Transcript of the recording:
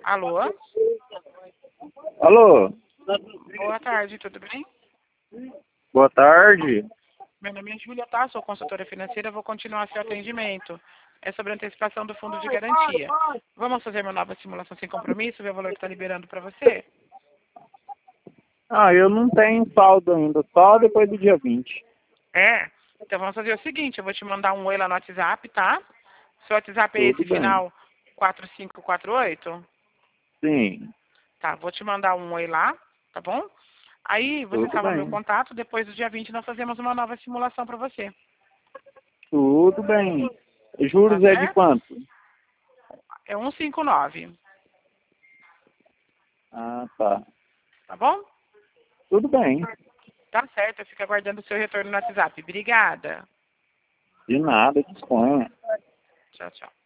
Alô? Alô, Boa tarde, tudo bem? boa tarde. Meu nome é Júlia, tá? Sou consultora financeira, vou continuar seu atendimento. É sobre a antecipação do fundo de garantia. Vamos fazer uma nova simulação sem compromisso, ver o valor que está liberando para você? Eu não tenho saldo ainda, só depois do dia 20. É? Então vamos fazer o seguinte, eu vou te mandar um oi lá no WhatsApp, tá? Seu WhatsApp é Tudo esse bem. final 4548? Sim, Tá, vou te mandar um oi lá, tá bom? Aí você tudo salva meu bem. contato, depois do dia 20 nós fazemos uma nova simulação para você. Tudo bem. Tá Juros é de certo? quanto? É 159, Ah, tá. tá bom? Tudo bem. Tá certo, eu fico aguardando o seu retorno no WhatsApp. Obrigada. De nada, disponha. Tchau, tchau.